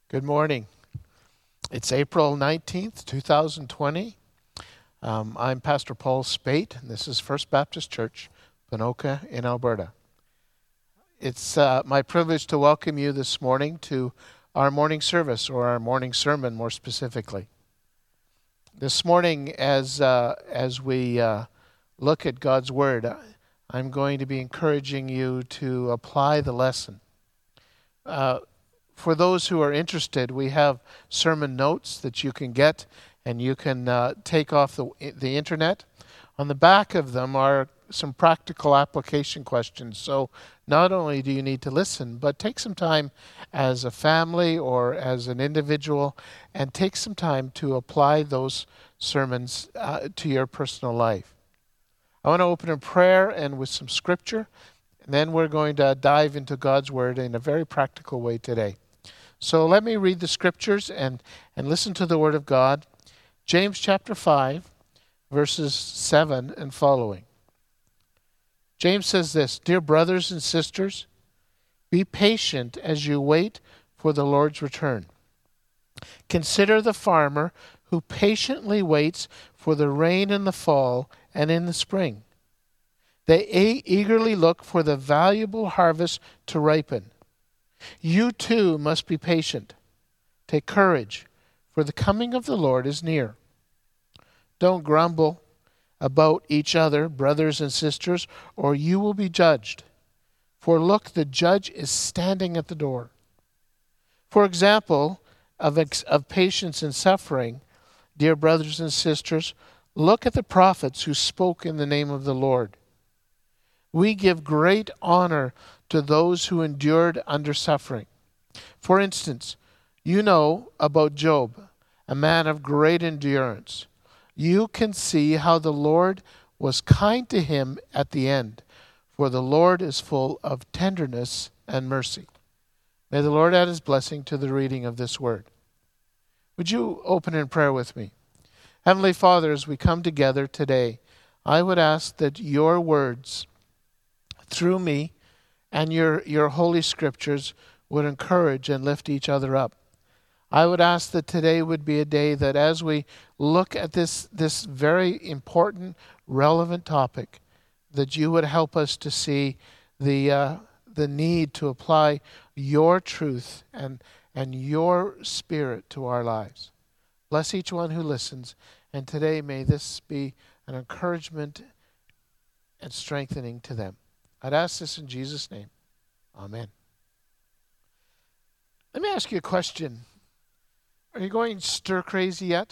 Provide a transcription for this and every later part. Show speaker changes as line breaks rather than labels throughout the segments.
Good morning. It's April 19th, 2020. I'm Pastor Paul Spate, and this is First Baptist Church, Ponoka in Alberta. It's my privilege to welcome you this morning to our morning service, or our morning sermon more specifically. This morning, as we look at God's Word, I'm going to be encouraging you to apply the lesson. For those who are interested, we have sermon notes that you can get and you can take off the internet. On the back of them are some practical application questions. So not only do you need to listen, but take some time as a family or as an individual and take some time to apply those sermons to your personal life. I want to open in prayer and with some scripture, and then we're going to dive into God's Word in a very practical way today. So let me read the scriptures and listen to the Word of God. James chapter 5, verses 7 and following. James says this, "Dear brothers and sisters, be patient as you wait for the Lord's return. Consider the farmer who patiently waits for the rain in the fall and in the spring. They eagerly look for the valuable harvest to ripen. You too must be patient. Take courage, for the coming of the Lord is near. Don't grumble about each other, brothers and sisters, or you will be judged. For look, the judge is standing at the door. For example of patience and suffering, dear brothers and sisters, look at the prophets who spoke in the name of the Lord. We give great honor to those who endured under suffering. For instance, you know about Job, a man of great endurance. You can see how the Lord was kind to him at the end, for the Lord is full of tenderness and mercy." May the Lord add his blessing to the reading of this word. Would you open in prayer with me? Heavenly Father, as we come together today, I would ask that your words through me and your holy scriptures would encourage and lift each other up. I would ask that today would be a day that as we look at this very important, relevant topic, that you would help us to see the need to apply your truth and your spirit to our lives. Bless each one who listens, and today may this be an encouragement and strengthening to them. I'd ask this in Jesus' name. Amen. Let me ask you a question. Are you going stir crazy yet?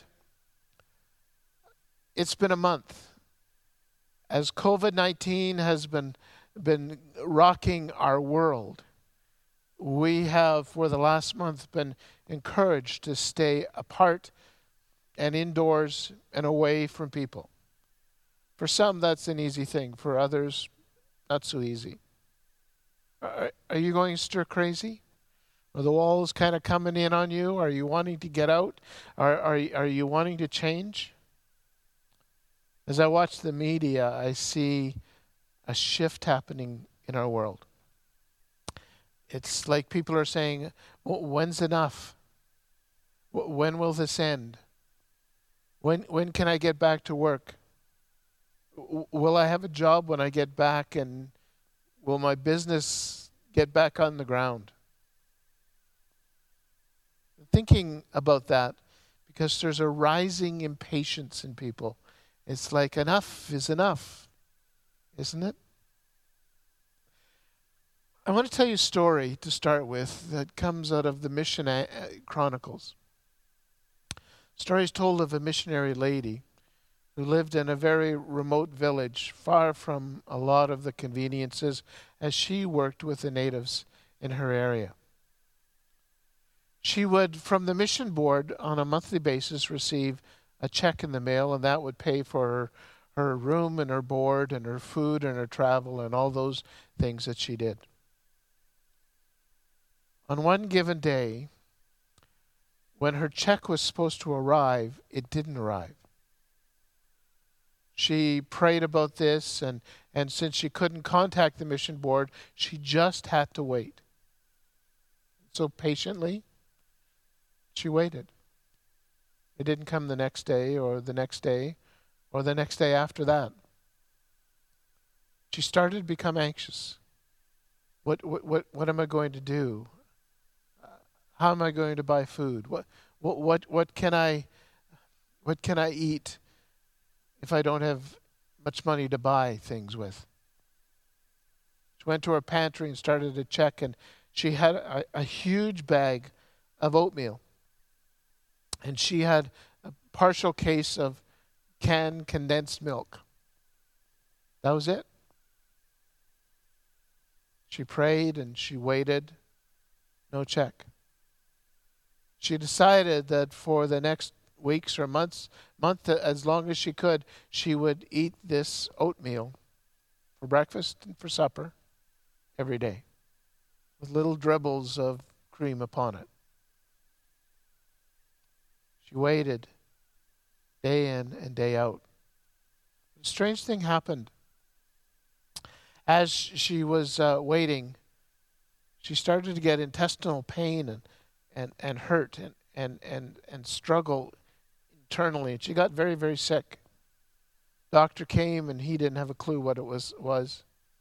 It's been a month. As COVID-19 has been rocking our world, we have for the last month been encouraged to stay apart and indoors and away from people. For some, that's an easy thing. For others, not so easy. Are you going stir crazy? Are the walls kind of coming in on you? Are you wanting to get out? Are you wanting to change? As I watch the media, I see a shift happening in our world. It's like people are saying, when's enough? When will this end? When can I get back to work? Will I have a job when I get back, and will my business get back on the ground? Thinking about that because there's a rising impatience in people. It's like enough is enough, isn't it? I want to tell you a story to start with that comes out of the Mission Chronicles. Story is told of a missionary lady who lived in a very remote village, far from a lot of the conveniences, as she worked with the natives in her area. She would, from the mission board, on a monthly basis, receive a check in the mail, and that would pay for her room and her board and her food and her travel and all those things that she did. On one given day, when her check was supposed to arrive, it didn't arrive. She prayed about this, and since she couldn't contact the mission board, she just had to wait. So patiently, She waited. It didn't come the next day or the next day or the next day after that. She started to become anxious. What am I going to do? How am I going to buy food? What can I eat if I don't have much money to buy things with? She went to her pantry and started to check, and she had a huge bag of oatmeal. And she had a partial case of canned condensed milk. That was it. She prayed and she waited. No check. She decided that for the next weeks or month, as long as she could, she would eat this oatmeal for breakfast and for supper every day with little dribbles of cream upon it. She waited day in and day out. A strange thing happened. As she was waiting, she started to get intestinal pain and hurt and struggle internally. And she got very, very sick. Doctor came and he didn't have a clue what it was.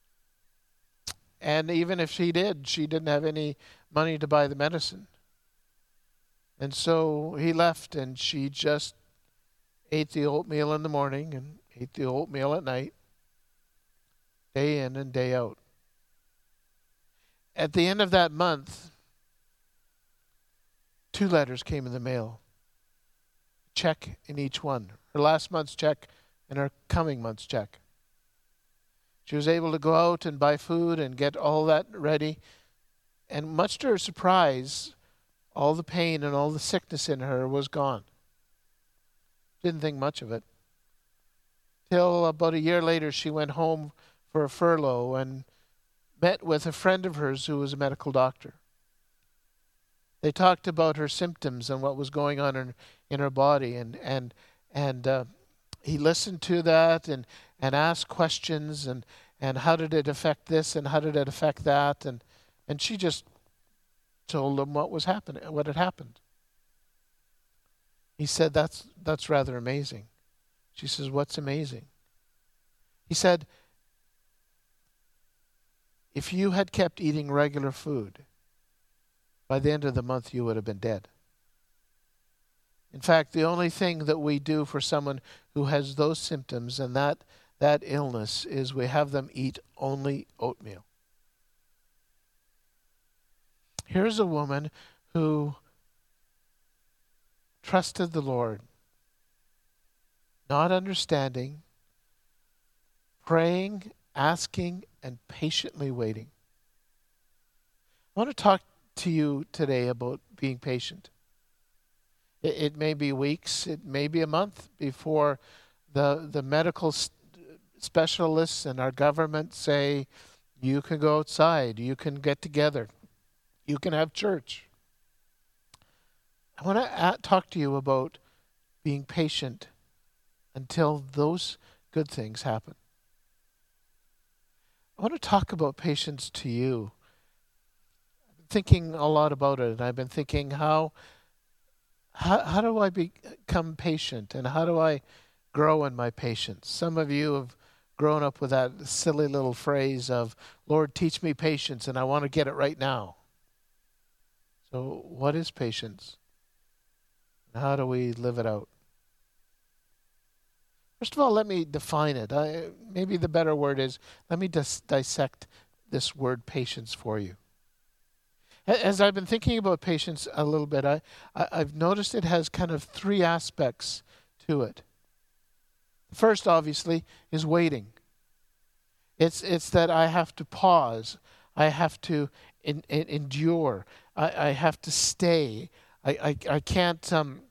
And even if she didn't have any money to buy the medicine. And so he left, and she just ate the oatmeal in the morning and ate the oatmeal at night, day in and day out. At the end of that month, 2 letters came in the mail. Check in each one. Her last month's check and her coming month's check. She was able to go out and buy food and get all that ready. And much to her surprise, all the pain and all the sickness in her was gone. Didn't think much of it. Till about a year later, she went home for a furlough and met with a friend of hers who was a medical doctor. They talked about her symptoms and what was going on in her body, and he listened to that and asked questions and how did it affect this and how did it affect that, and she just told him what had happened. He said, that's rather amazing. She says, what's amazing? He said, if you had kept eating regular food, by the end of the month you would have been dead. In fact, the only thing that we do for someone who has those symptoms and that illness is we have them eat only oatmeal. Here's a woman who trusted the Lord, not understanding, praying, asking, and patiently waiting. I want to talk to you today about being patient. It may be weeks, it may be a month before the medical specialists and our government say, you can go outside, you can get together, you can have church. I want to talk to you about being patient until those good things happen. I want to talk about patience to you. I've been thinking a lot about it, and I've been thinking how do I become patient, and how do I grow in my patience? Some of you have grown up with that silly little phrase of, Lord, teach me patience, and I want to get it right now. So what is patience? And how do we live it out? First of all, let me define it. Maybe the better word is, let me dissect this word patience for you. As I've been thinking about patience a little bit, I've noticed it has kind of 3 aspects to it. First, obviously, is waiting. It's that I have to pause. I have to endure. I have to stay. I can't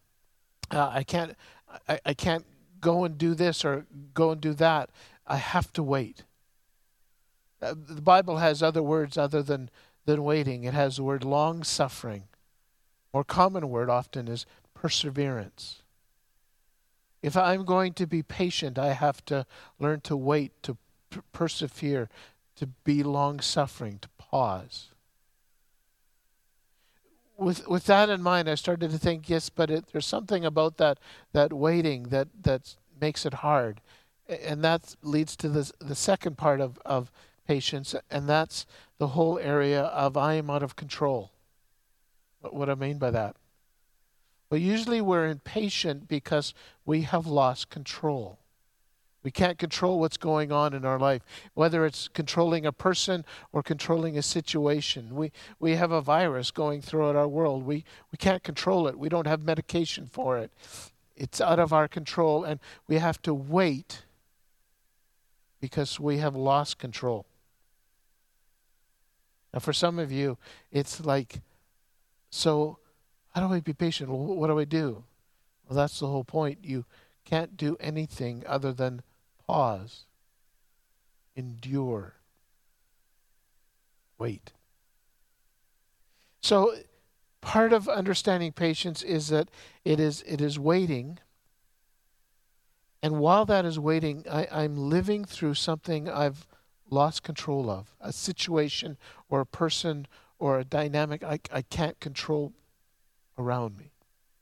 go and do this or go and do that. I have to wait. The Bible has other words other than waiting. It has the word long suffering. More common word often is perseverance. If I'm going to be patient, I have to learn to wait, to persevere, to be long suffering, to pause. with that in mind, I started to think, yes, but there's something about that waiting that makes it hard, and that leads to the second part of patience, and that's the whole area of I am out of control. What I mean by that? Well, usually we're impatient because we have lost control. We can't control what's going on in our life, whether it's controlling a person or controlling a situation. We have a virus going throughout our world. We can't control it. We don't have medication for it. It's out of our control, and we have to wait because we have lost control. Now, for some of you, it's like, so how do I be patient? Well, what do I do? Well, that's the whole point. You can't do anything other than pause, endure, wait. So part of understanding patience is that it is waiting. And while that is waiting, I'm living through something I've lost control of, a situation or a person or a dynamic I can't control around me.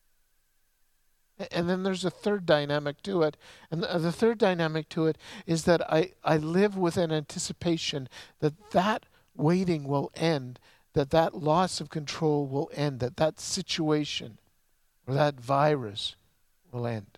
And then there's a third dynamic to it. And the third dynamic to it is that I live with an anticipation that waiting will end, that loss of control will end, that situation or that virus will end.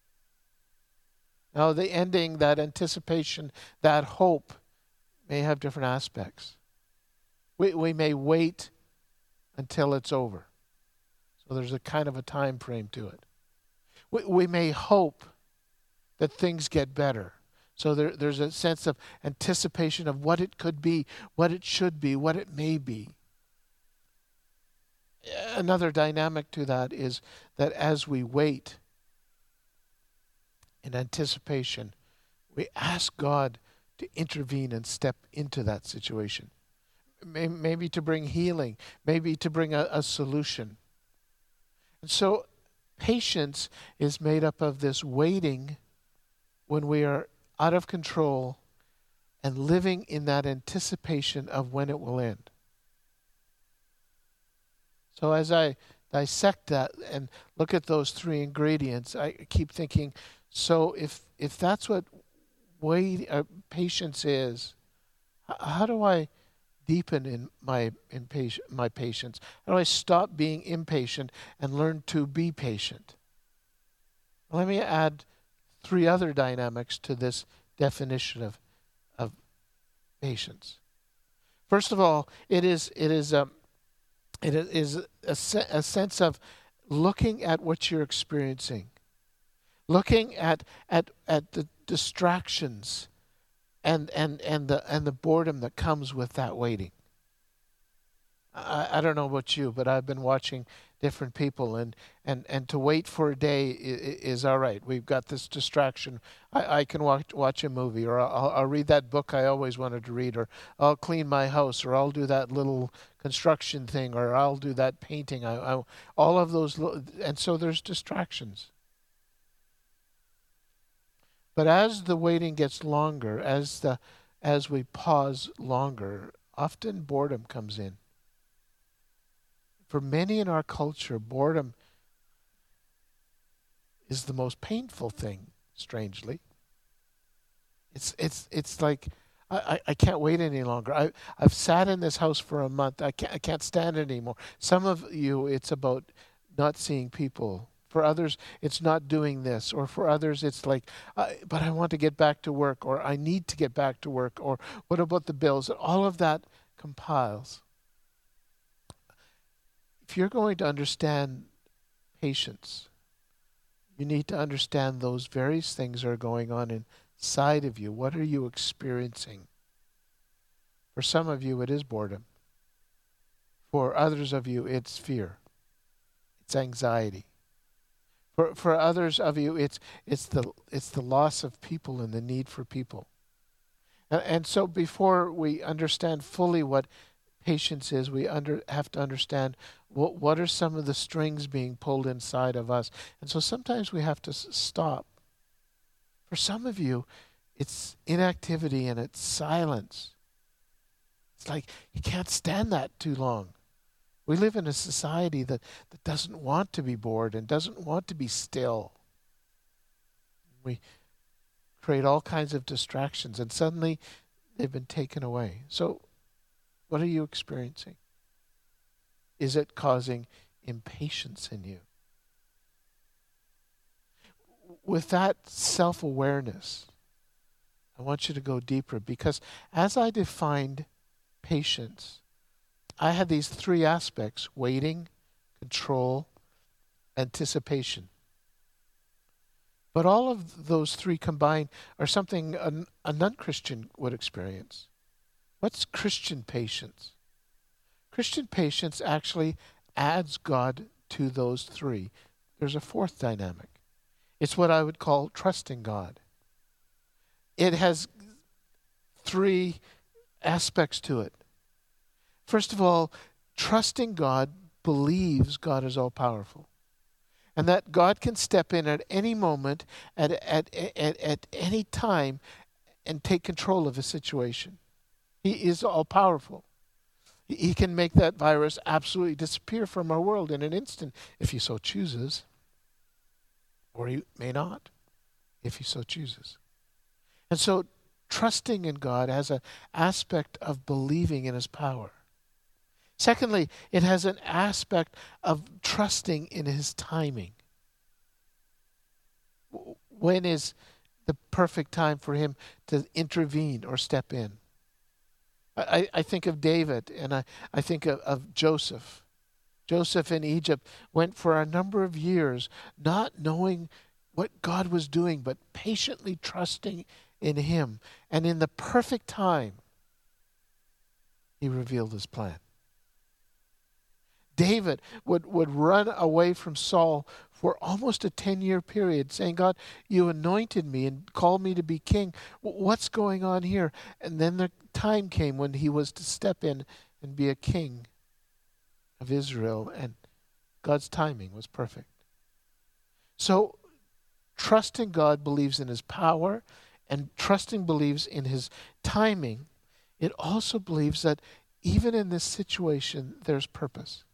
Now, the ending, that anticipation, that hope may have different aspects. We may wait until it's over. So there's a kind of a time frame to it. We may hope that things get better. So there's a sense of anticipation of what it could be, what it should be, what it may be. Another dynamic to that is that as we wait in anticipation, we ask God to intervene and step into that situation. Maybe to bring healing, maybe to bring a solution. And so patience is made up of this waiting when we are out of control and living in that anticipation of when it will end. So as I dissect that and look at those three ingredients, I keep thinking, so if that's what patience is, how do I deepen in my patience? How do I stop being impatient and learn to be patient? Let me add three other dynamics to this definition of patience. First of all, it is a sense of looking at what you're experiencing, looking at the distractions and the boredom that comes with that waiting. I don't know about you, but I've been watching different people, and to wait for a day is all right. We've got this distraction. I can watch a movie, or I'll read that book I always wanted to read, or I'll clean my house, or I'll do that little construction thing, or I'll do that painting. All of those, and so there's distractions. But as the waiting gets longer, as we pause longer, often boredom comes in. For many in our culture, boredom is the most painful thing, strangely. It's like I can't wait any longer. I've sat in this house for a month. I can't stand it anymore. Some of you, it's about not seeing people. For others, it's not doing this. Or for others, it's like, but I want to get back to work, or I need to get back to work, or what about the bills? All of that compiles. If you're going to understand patience, you need to understand those various things that are going on inside of you. What are you experiencing? For some of you, it is boredom. For others of you, it's fear. It's anxiety. For others of you, it's the loss of people and the need for people. And so before we understand fully what patience is, we have to understand what are some of the strings being pulled inside of us. And so sometimes we have to stop. For some of you, it's inactivity and it's silence. It's like you can't stand that too long. We live in a society that doesn't want to be bored and doesn't want to be still. We create all kinds of distractions, and suddenly they've been taken away. So, what are you experiencing? Is it causing impatience in you? With that self-awareness, I want you to go deeper, because as I defined patience, I had these three aspects: waiting, control, anticipation. But all of those three combined are something a non-Christian would experience. What's Christian patience? Christian patience actually adds God to those three. There's a fourth dynamic. It's what I would call trusting God. It has three aspects to it. First of all, trusting God believes God is all powerful, and that God can step in at any moment, at any time, and take control of a situation. He is all powerful. He can make that virus absolutely disappear from our world in an instant if he so chooses, or he may not if he so chooses. And so trusting in God has an aspect of believing in his power. Secondly, it has an aspect of trusting in his timing. When is the perfect time for him to intervene or step in? I think of David, and I think of Joseph. Joseph in Egypt went for a number of years not knowing what God was doing, but patiently trusting in him. And in the perfect time, he revealed his plan. David would run away from Saul for almost a 10-year period, saying, God, you anointed me and called me to be king. What's going on here? And then the time came when he was to step in and be a king of Israel, and God's timing was perfect. So trusting God believes in his power, and trusting believes in his timing. It also believes that even in this situation, there's purpose.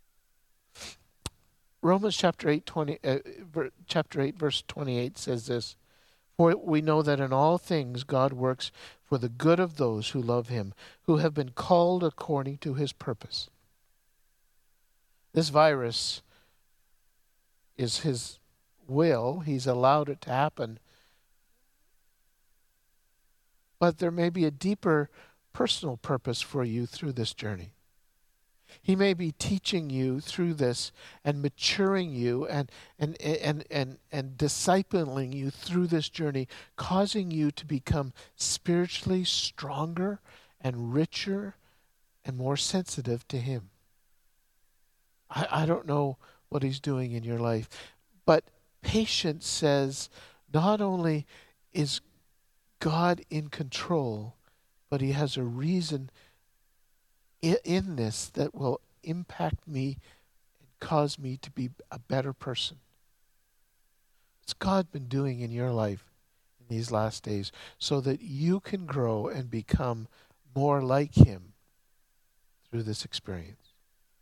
Romans chapter 8, verse 28 says this: For we know that in all things God works for the good of those who love him, who have been called according to his purpose. This virus is his will. He's allowed it to happen. But there may be a deeper personal purpose for you through this journey. He may be teaching you through this and maturing you and discipling you through this journey, causing you to become spiritually stronger and richer and more sensitive to him. I don't know what he's doing in your life, but patience says not only is God in control, but he has a reason in this that will impact me and cause me to be a better person. What's God been doing in your life in these last days so that you can grow and become more like him through this experience?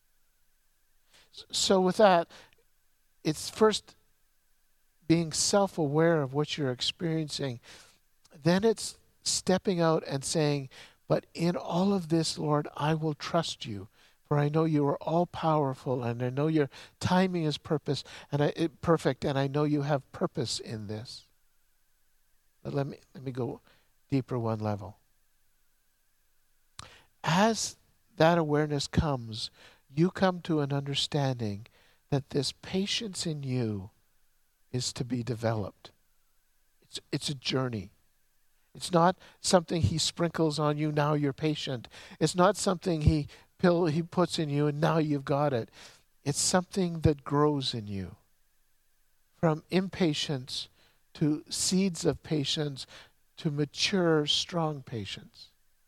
So with that, it's first being self-aware of what you're experiencing. Then it's stepping out and saying, but in all of this, Lord, I will trust you, for I know you are all powerful, and I know your timing is perfect, and I know you have purpose in this. But let me go deeper one level. As that awareness comes, you come to an understanding that this patience in you is to be developed. It's a journey. It's not something he sprinkles on you, now you're patient. It's not something he puts in you and now you've got it. It's something that grows in you. From impatience to seeds of patience to mature, strong patience.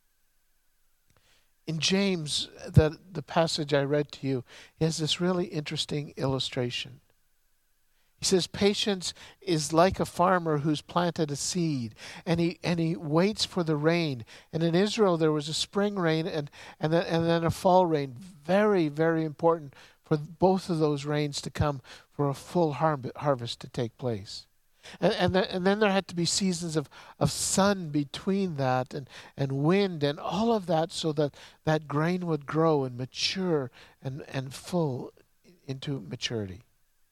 In James, the passage I read to you, he has this really interesting illustration. He says patience is like a farmer who's planted a seed, and he waits for the rain. And in Israel there was a spring rain and then a fall rain. Very, very important for both of those rains to come for a full harvest to take place. And then there had to be seasons of sun between that, and wind and all of that, so that that grain would grow and mature and full into maturity.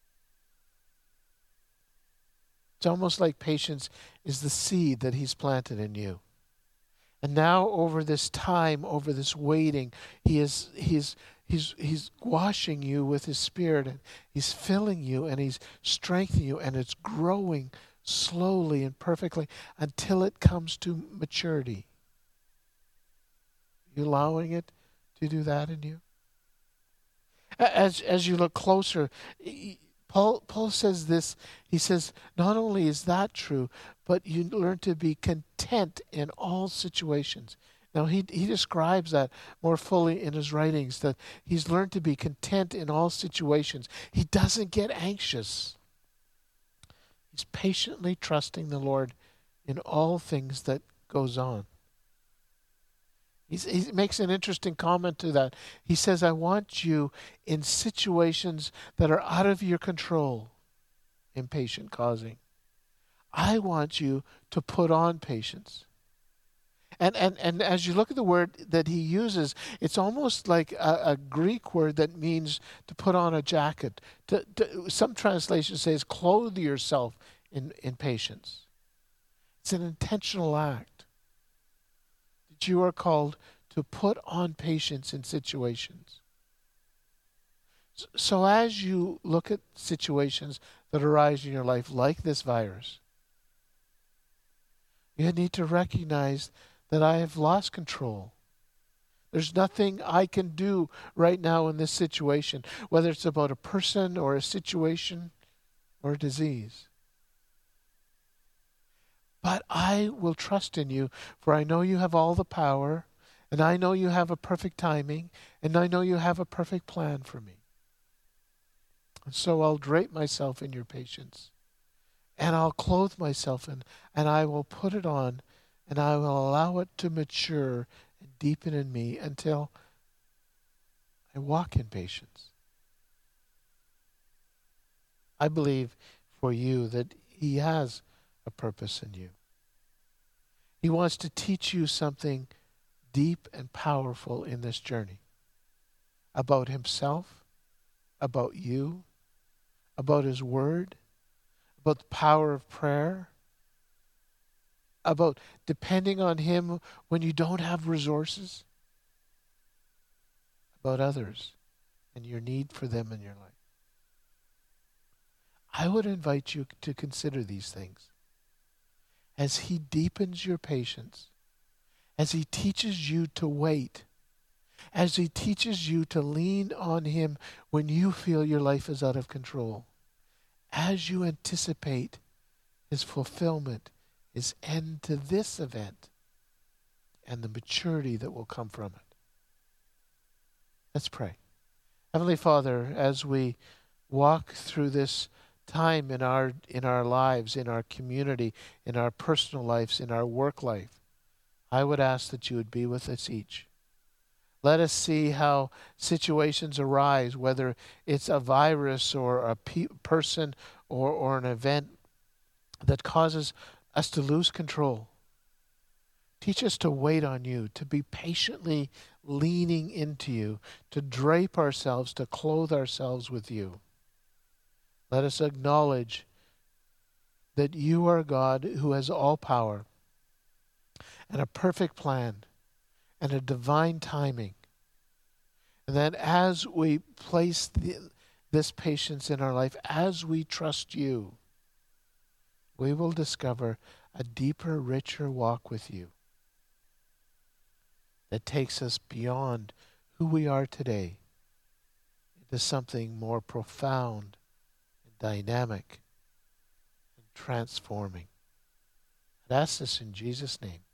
It's almost like patience is the seed that he's planted in you. And now over this time, over this waiting, he's washing you with his Spirit, and he's filling you, and he's strengthening you, and it's growing slowly and perfectly until it comes to maturity. Are you allowing it to do that in you? As you look closer, Paul says this. He says, not only is that true, but you learn to be content in all situations. Now, he describes that more fully in his writings, that he's learned to be content in all situations. He doesn't get anxious. He's patiently trusting the Lord in all things that goes on. He makes an interesting comment to that. He says, I want you in situations that are out of your control, impatient causing. I want you to put on patience. And as you look at the word that he uses, it's almost like a Greek word that means to put on a jacket. Some translations says clothe yourself in patience. It's an intentional act. That you are called to put on patience in situations. So as you look at situations that arise in your life, like this virus, you need to recognize that I have lost control. There's nothing I can do right now in this situation, whether it's about a person or a situation or a disease. But I will trust in you, for I know you have all the power, and I know you have a perfect timing, and I know you have a perfect plan for me. And so I'll drape myself in your patience, and I'll clothe myself in, and I will put it on, and I will allow it to mature and deepen in me until I walk in patience. I believe for you that he has a purpose in you. He wants to teach you something deep and powerful in this journey about himself, about you, about his word, about the power of prayer, about depending on him when you don't have resources, about others and your need for them in your life. I would invite you to consider these things as he deepens your patience, as he teaches you to wait, as he teaches you to lean on him when you feel your life is out of control, as you anticipate his fulfillment, his end to this event, and the maturity that will come from it. Let's pray. Heavenly Father, as we walk through this time in our lives, in our community, in our personal lives, in our work life, I would ask that you would be with us each. Let us see how situations arise, whether it's a virus or a person or an event that causes us to lose control. Teach us to wait on you, to be patiently leaning into you, to drape ourselves, to clothe ourselves with you. Let us acknowledge that you are God who has all power and a perfect plan and a divine timing. And that as we place this patience in our life, as we trust you, we will discover a deeper, richer walk with you that takes us beyond who we are today into something more profound and dynamic and transforming. I ask this in Jesus' name.